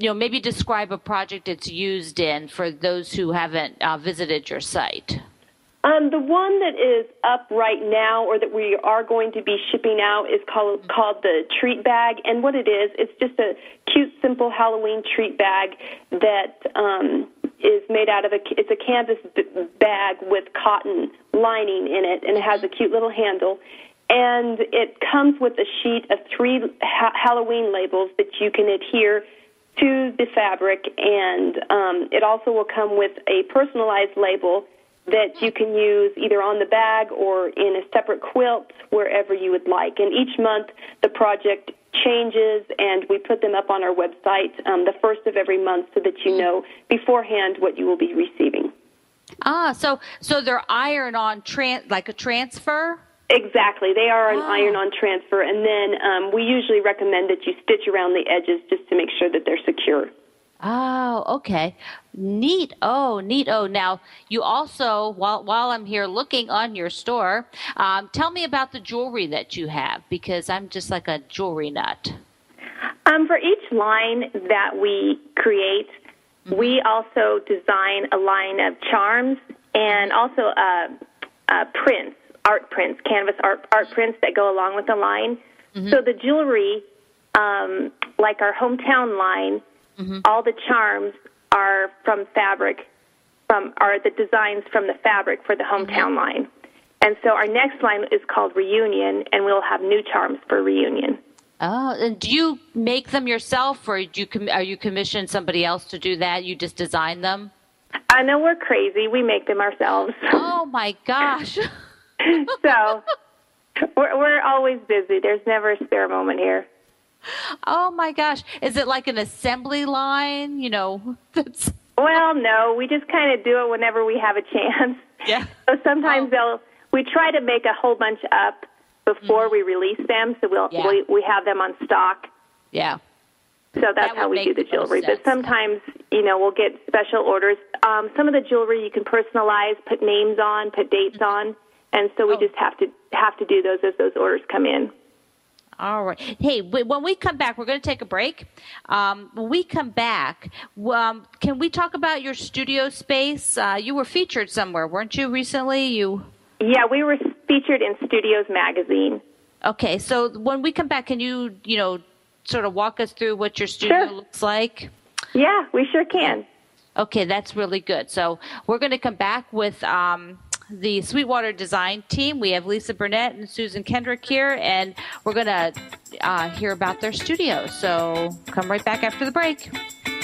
you know, maybe describe a project it's used in for those who haven't uh, visited your site. Um, the one that is up right now, or that we are going to be shipping out, is called called the treat bag. And what it is, it's just a cute, simple Halloween treat bag that um, is made out of a. It's a canvas bag with cotton lining in it, and it has a cute little handle. And it comes with a sheet of three ha- Halloween labels that you can adhere to the fabric, and um, it also will come with a personalized label that you can use either on the bag or in a separate quilt, wherever you would like. And each month the project changes, and we put them up on our website um, the first of every month so that you know beforehand what you will be receiving. Ah, so so they're iron-on, tran- like a transfer? Exactly. They are an Oh. iron-on transfer, and then um, we usually recommend that you stitch around the edges just to make sure that they're secure. Oh, okay. Neat. Oh, neat. Oh, now you also, while while I'm here looking on your store, um, tell me about the jewelry that you have, because I'm just like a jewelry nut. Um, for each line that we create, mm-hmm. we also design a line of charms and also uh, uh, prints, art prints, canvas art, art prints that go along with the line. Mm-hmm. So the jewelry, um, like our hometown line, mm-hmm. all the charms are from fabric, from are the designs from the fabric for the hometown mm-hmm. line. And so our next line is called Reunion, and we'll have new charms for Reunion. Oh, and do you make them yourself, or do you com- are you commissioned somebody else to do that? You just design them? I know we're crazy. We make them ourselves. Oh, my gosh. So we're, we're always busy. There's never a spare moment here. Oh, my gosh. Is it like an assembly line? You know, that's... Well, no. We just kind of do it whenever we have a chance. Yeah. So sometimes oh. they'll... We try to make a whole bunch up before mm-hmm. we release them, so we'll, yeah. we we have them on stock. Yeah. So that's that how we do the jewelry. Sense. But sometimes, you know, we'll get special orders. Um, some of the jewelry you can personalize, put names on, put dates mm-hmm. on, and so we oh. just have to have to do those as those orders come in. All right. Hey, when we come back, we're going to take a break. Um, when we come back, um, can we talk about your studio space? Uh, you were featured somewhere, weren't you, recently? You. Yeah, we were featured in Studios Magazine. Okay, so when we come back, can you, you know, sort of walk us through what your studio sure. looks like? Yeah, we sure can. Okay, that's really good. So we're going to come back with um, the Sweetwater Design team. We have Lisa Burnett and Susan Kendrick here, and we're going to uh, hear about their studio. So come right back after the break.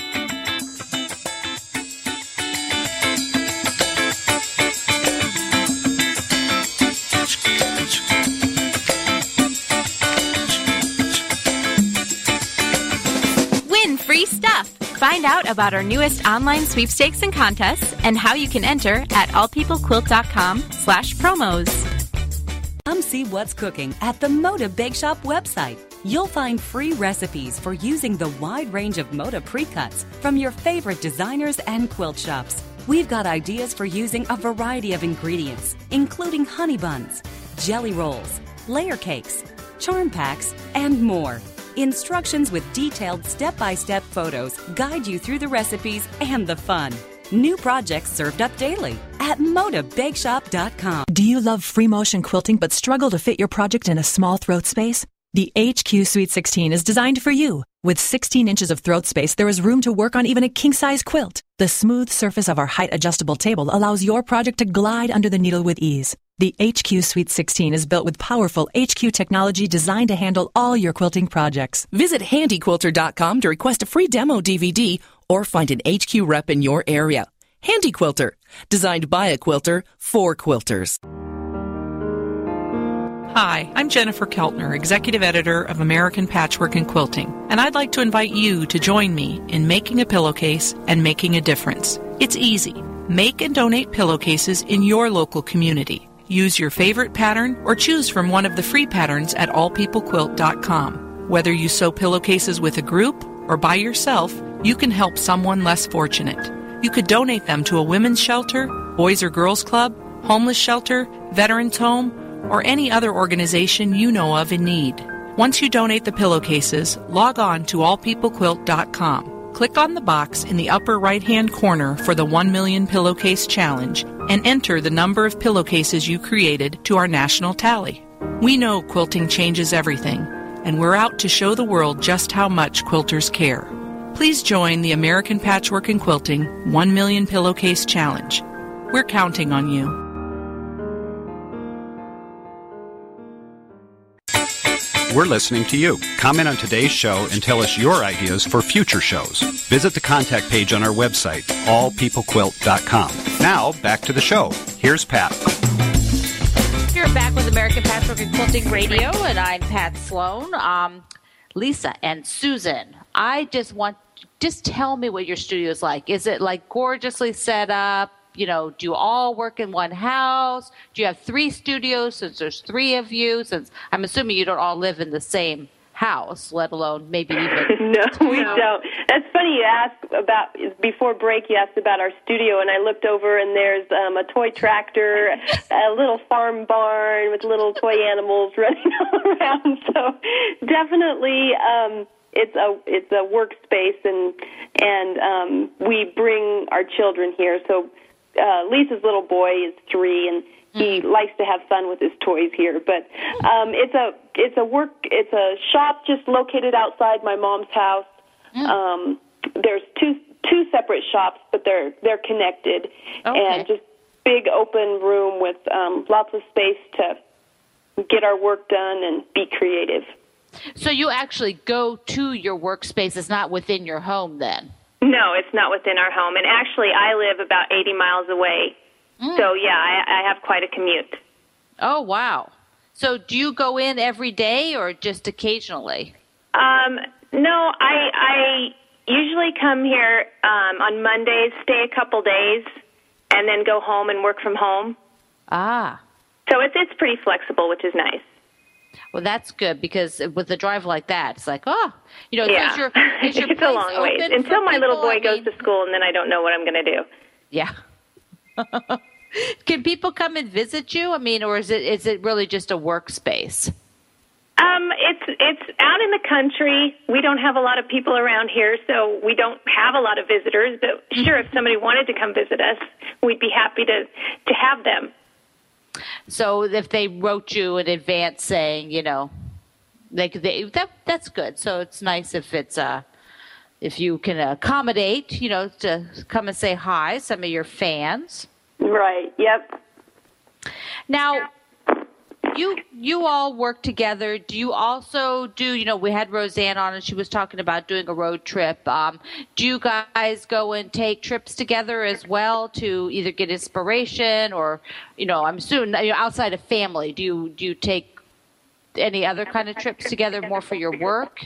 Free stuff. Find out about our newest online sweepstakes and contests and how you can enter at allpeoplequilt.com slash promos. Come see what's cooking at the Moda Bake Shop website. You'll find free recipes for using the wide range of Moda pre-cuts from your favorite designers and quilt shops. We've got ideas for using a variety of ingredients, including honey buns, jelly rolls, layer cakes, charm packs, and more. Instructions with detailed step-by-step photos guide you through the recipes and the fun. New projects served up daily at moda bake shop dot com. Do you love free motion quilting but struggle to fit your project in a small throat space? The H Q Suite sixteen is designed for you. With sixteen inches of throat space, there is room to work on even a king-size quilt. The smooth surface of our height-adjustable table allows your project to glide under the needle with ease. The H Q Suite sixteen is built with powerful H Q technology designed to handle all your quilting projects. Visit handy quilter dot com to request a free demo D V D or find an H Q rep in your area. Handy Quilter, designed by a quilter for quilters. Hi, I'm Jennifer Keltner, Executive Editor of American Patchwork and Quilting, and I'd like to invite you to join me in making a pillowcase and making a difference. It's easy. Make and donate pillowcases in your local community. Use your favorite pattern or choose from one of the free patterns at all people quilt dot com. Whether you sew pillowcases with a group or by yourself, you can help someone less fortunate. You could donate them to a women's shelter, Boys or Girls Club, homeless shelter, veterans home, or any other organization you know of in need. Once you donate the pillowcases, log on to all people quilt dot com. Click on the box in the upper right-hand corner for the one million Pillowcase Challenge and enter the number of pillowcases you created to our national tally. We know quilting changes everything, and we're out to show the world just how much quilters care. Please join the American Patchwork and Quilting one million Pillowcase Challenge. We're counting on you. We're listening to you. Comment on today's show and tell us your ideas for future shows. Visit the contact page on our website, all people quilt dot com. Now, back to the show. Here's Pat. You're back with American Patchwork and Quilting Radio, and I'm Pat Sloan. Um, Lisa and Susan, I just want, just tell me what your studio is like. Is it like gorgeously set up? You know, do you all work in one house? Do you have three studios since there's three of you? Since I'm assuming you don't all live in the same house, let alone maybe even. No, we don't. That's funny you asked about, before break you asked about our studio, and I looked over and there's um, a toy tractor, a little farm barn with little toy animals running all around. So definitely um, it's a it's a workspace, and, and um, we bring our children here. So Uh, Lisa's little boy is three, and he mm. likes to have fun with his toys here. But um, it's a it's a work it's a shop just located outside my mom's house. Mm. Um, there's two two separate shops, but they're they're connected, okay. and just big open room with um, lots of space to get our work done and be creative. So you actually go to your workspace; it's not within your home, then. No, it's not within our home. And actually, I live about eighty miles away. Mm. So, yeah, I, I have quite a commute. Oh, wow. So do you go in every day or just occasionally? Um, no, I, I usually come here um, on Mondays, stay a couple days, and then go home and work from home. Ah. So it's it's pretty flexible, which is nice. Well, that's good, because with a drive like that, it's like, oh, you know, yeah. is your, is your it's a long ways. Until my people? little boy I goes mean, to school, and then I don't know what I'm going to do. Yeah. Can people come and visit you? I mean, or is it is it really just a workspace? Um, it's it's out in the country. We don't have a lot of people around here, so we don't have a lot of visitors. But sure, if somebody wanted to come visit us, we'd be happy to, to have them. So if they wrote you in advance saying, you know, they, they that that's good. So it's nice if it's uh if you can accommodate, you know, to come and say hi, some of your fans. Right. Yep. Now, you you all work together. Do you also do, you know, we had Roseanne on and she was talking about doing a road trip. Um, do you guys go and take trips together as well to either get inspiration or, you know, I'm assuming, you know, outside of family, do you, do you take any other kind of trips together more for your work?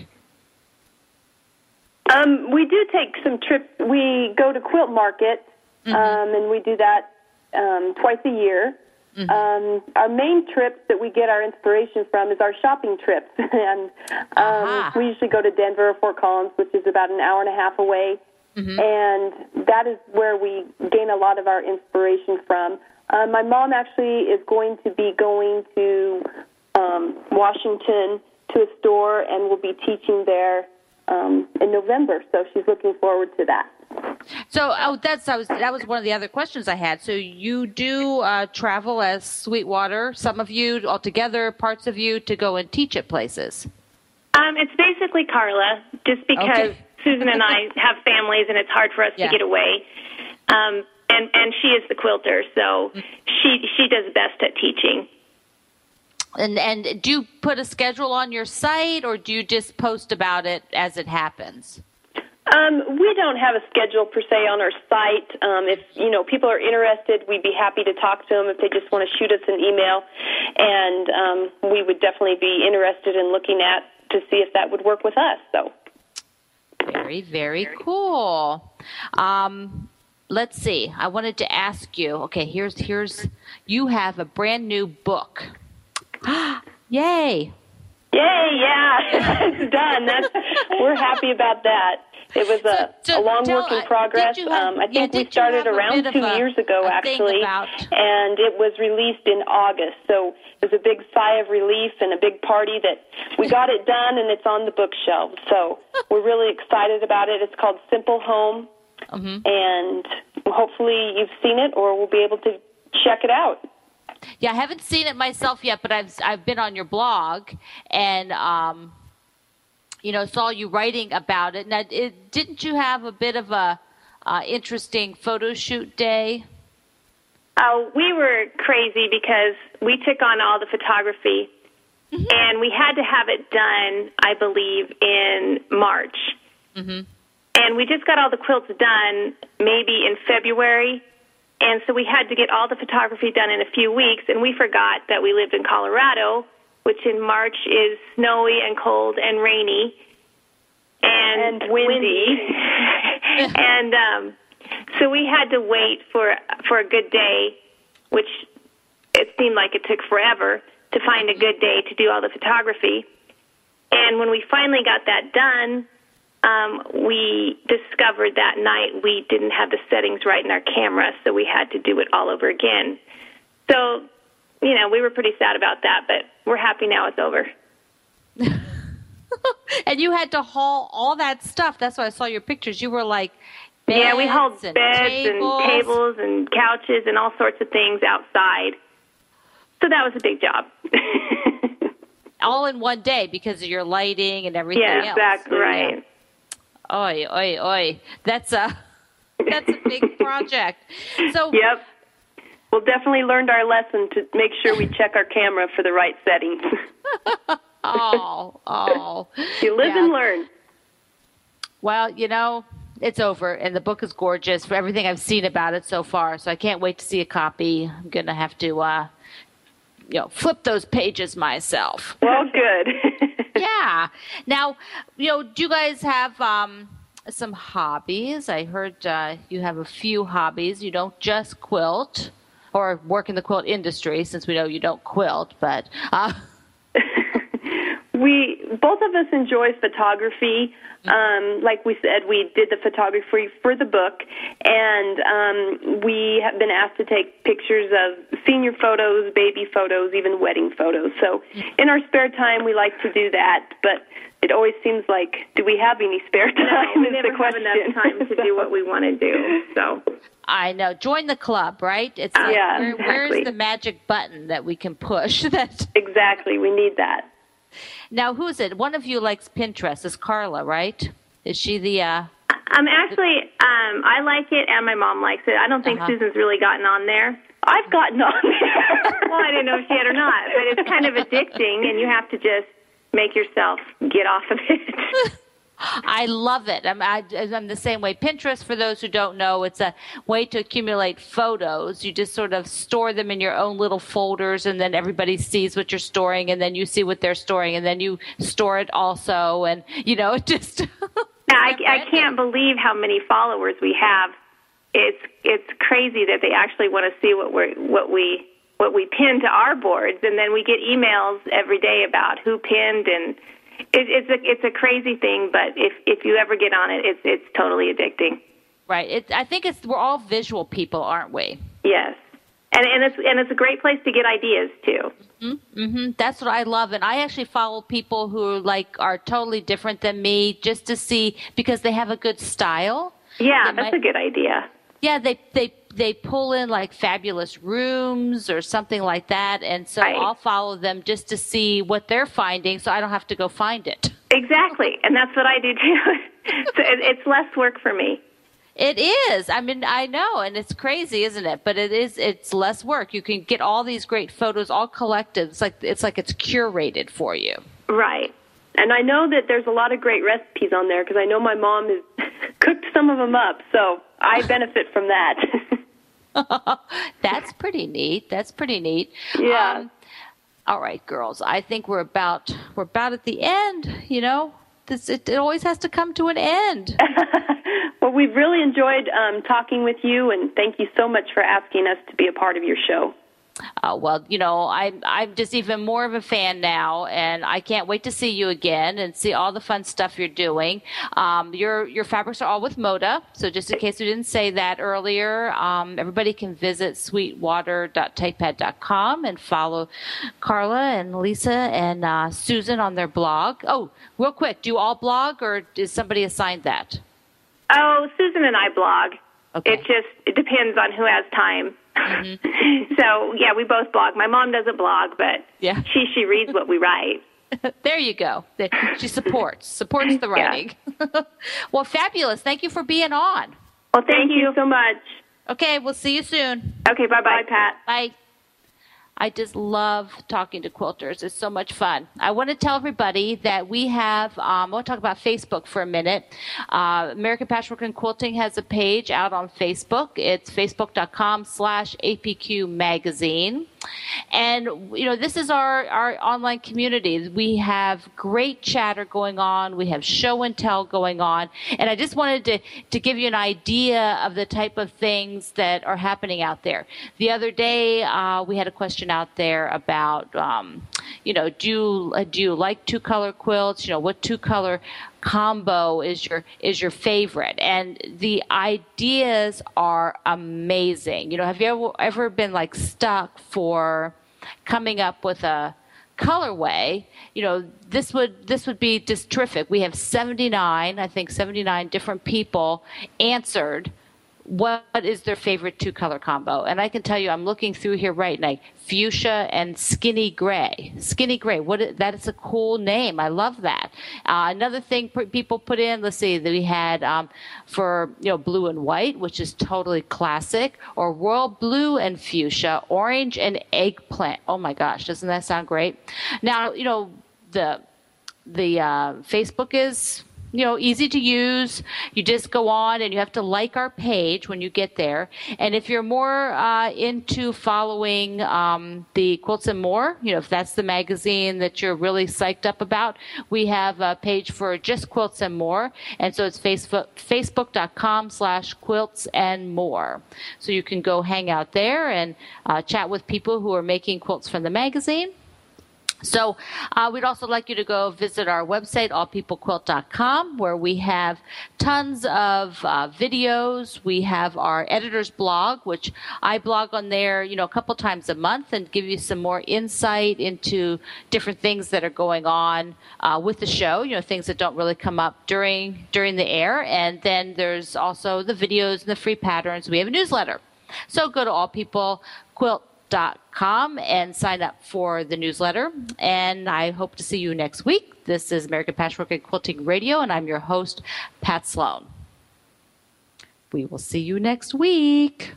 Um, we do take some trips. We go to Quilt Market, mm-hmm. um, and we do that um, twice a year. Mm-hmm. Um, our main trips that we get our inspiration from is our shopping trips, and um, uh-huh. we usually go to Denver or Fort Collins, which is about an hour and a half away, mm-hmm. and that is where we gain a lot of our inspiration from. Uh, my mom actually is going to be going to um, Washington to a store and will be teaching there um, in November, so she's looking forward to that. So oh, that's I was, that was one of the other questions I had. So you do uh, travel as Sweetwater, some of you altogether, parts of you, to go and teach at places? Um, it's basically Carla, just because okay. Susan and I have families and it's hard for us yeah. to get away. Um, and, and she is the quilter, so she she does best at teaching. And and do you put a schedule on your site, or do you just post about it as it happens? Um, we don't have a schedule per se on our site. Um, if you know people are interested, we'd be happy to talk to them if they just want to shoot us an email, and um, we would definitely be interested in looking at to see if that would work with us. So, very very cool. Um, let's see. I wanted to ask you. Okay, here's here's you have a brand new book. Yay! Yay! Yeah, it's done. That's we're happy about that. It was a, So- so a long tell- work in uh, progress. did you have- um, I yeah, think we did you started have a around bit two of a- years ago, a thing actually, about- and it was released in August. So it was a big sigh of relief and a big party that we got it done, and it's on the bookshelf. So we're really excited about it. It's called Simple Home, Mm-hmm. and hopefully you've seen it or we'll be able to check it out. Yeah, I haven't seen it myself yet, but I've I've been on your blog and um, you know, saw you writing about it. Now, it, didn't you have a bit of a uh, interesting photo shoot day? Oh, we were crazy because we took on all the photography, mm-hmm. and we had to have it done, I believe, in March. Mm-hmm. And we just got all the quilts done maybe in February. And so we had to get all the photography done in a few weeks, and we forgot that we lived in Colorado, which in March is snowy and cold and rainy and, and windy. windy. and um, so we had to wait for for a good day, which it seemed like it took forever to find a good day to do all the photography. And when we finally got that done, Um, we discovered that night we didn't have the settings right in our camera, so we had to do it all over again. So, you know, we were pretty sad about that, but we're happy now it's over. And you had to haul all that stuff. That's why I saw your pictures. You were like beds Yeah, we hauled and beds tables. and tables and couches and all sorts of things outside. So that was a big job. All in one day because of your lighting and everything yeah, else. exactly right. Yeah. Oi, oi, oi. That's a that's a big project. So Yep. We'll definitely learned our lesson to make sure we check our camera for the right settings. oh, oh. You live Yeah. and learn. Well, you know, it's over, and the book is gorgeous for everything I've seen about it so far, so I can't wait to see a copy. I'm going to have to, uh, you know, flip those pages myself. Well, good. Yeah. Now, you know, do you guys have um, some hobbies? I heard uh, you have a few hobbies. You don't just quilt or work in the quilt industry, since we know you don't quilt, but... Uh, We, both of us enjoy photography. Um, like we said, we did the photography for the book, and um, we have been asked to take pictures of senior photos, baby photos, even wedding photos. So in our spare time, we like to do that, but it always seems like, do we have any spare time? No, we is never the question. have enough time to do what we want to do. So I know. Join the club, right? It's Uh, like, yeah, where, exactly. where's the magic button that we can push? That Exactly. We need that. Now, who is it? One of you likes Pinterest. It's Carla, right? Is she the... Uh, I'm actually, um, I like it, and my mom likes it. I don't think Uh-huh. Susan's really gotten on there. I've gotten on there. Well, I didn't know if she had or not, but it's kind of addicting, and you have to just make yourself get off of it. I love it. I'm, I, I'm the same way. Pinterest, for those who don't know, it's a way to accumulate photos. You just sort of store them in your own little folders, and then everybody sees what you're storing, and then you see what they're storing, and then you store it also. And, you know, it just... I, I can't believe how many followers we have. It's it's crazy that they actually want to see what we what we what we pin to our boards, and then we get emails every day about who pinned, and it, it's a it's a crazy thing. But if if you ever get on it, it's it's totally addicting. Right. It, I think it's we're all visual people, aren't we? Yes, and and it's and it's a great place to get ideas too. Mm-hmm. Mm-hmm. That's what I love, and I actually follow people who like are totally different than me, just to see, because they have a good style. Yeah, They that's might- a good idea. Yeah, they they they pull in like fabulous rooms or something like that, and so Right. I'll follow them just to see what they're finding, so I don't have to go find it. Exactly, and that's what I do too. So it, it's less work for me. It is. I mean, I know, and it's crazy, isn't it? But it is. It's less work. You can get all these great photos, all collected. It's like it's like it's curated for you. Right. And I know that there's a lot of great recipes on there because I know my mom has cooked some of them up, so I benefit from that. That's pretty neat. That's pretty neat. Yeah. Um, all right, girls. I think we're about we're about at the end. You know, this it, it always has to come to an end. Well, we've really enjoyed um, talking with you, and thank you so much for asking us to be a part of your show. Uh, well, you know, I'm, I'm just even more of a fan now, and I can't wait to see you again and see all the fun stuff you're doing. Um, your your fabrics are all with Moda, so just in case we didn't say that earlier, um, everybody can visit sweetwater dot typepad dot com and follow Carla and Lisa and uh, Susan on their blog. Oh, real quick, do you all blog, or is somebody assigned that? Oh, Susan and I blog. Okay. It just it depends on who has time. Mm-hmm. So, yeah, we both blog. My mom doesn't blog, but yeah. she she reads what we write. There you go. She supports. Supports the writing. Yeah. Well, fabulous. Thank you for being on. Well, thank, thank you. you so much. Okay, we'll see you soon. Okay, bye-bye. Bye, Pat. Bye. I just love talking to quilters. It's so much fun. I want to tell everybody that we have, um, I want to talk about Facebook for a minute. Uh, American Patchwork and Quilting has a page out on Facebook. It's facebook.com slash APQ magazine. And, you know, this is our, our online community. We have great chatter going on. We have show and tell going on. And I just wanted to, to give you an idea of the type of things that are happening out there. The other day, uh, we had a question out there about, um, you know, do you, uh, do you like two-color quilts? You know, what two-color combo is your is your favorite? And the ideas are amazing. You know, have you ever, ever been like stuck for coming up with a colorway? You know, this would this would be just terrific. We have seventy-nine, I think seventy-nine different people answered what is their favorite two-color combo. And I can tell you, I'm looking through here right now, fuchsia and skinny gray. Skinny gray, what? That is a cool name. I love that. Uh, another thing people put in, let's see, that we had um, for, you know, blue and white, which is totally classic, or royal blue and fuchsia, orange and eggplant. Oh, my gosh, doesn't that sound great? Now, you know, the, the uh, Facebook is, you know, easy to use. You just go on and you have to like our page when you get there. And if you're more uh, into following um, the Quilts and More, you know, if that's the magazine that you're really psyched up about, we have a page for just Quilts and More. And so it's Facebook, facebook.com slash quilts and more. So you can go hang out there and uh, chat with people who are making quilts from the magazine. So uh, we'd also like you to go visit our website, all people quilt dot com, where we have tons of uh, videos. We have our editor's blog, which I blog on there, you know, a couple times a month and give you some more insight into different things that are going on uh, with the show, you know, things that don't really come up during during the air. And then there's also the videos and the free patterns. We have a newsletter. So go to all people quilt dot com and sign up for the newsletter. And I hope to see you next week. This is American Patchwork and Quilting Radio, and I'm your host, Pat Sloan. We will see you next week.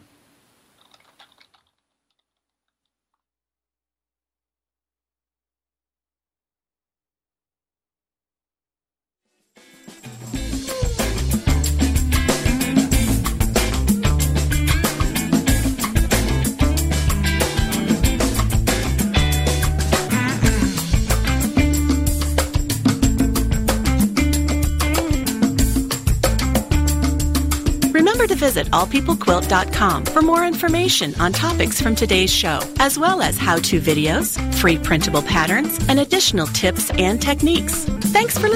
Remember to visit all people quilt dot com for more information on topics from today's show, as well as how-to videos, free printable patterns, and additional tips and techniques. Thanks for listening.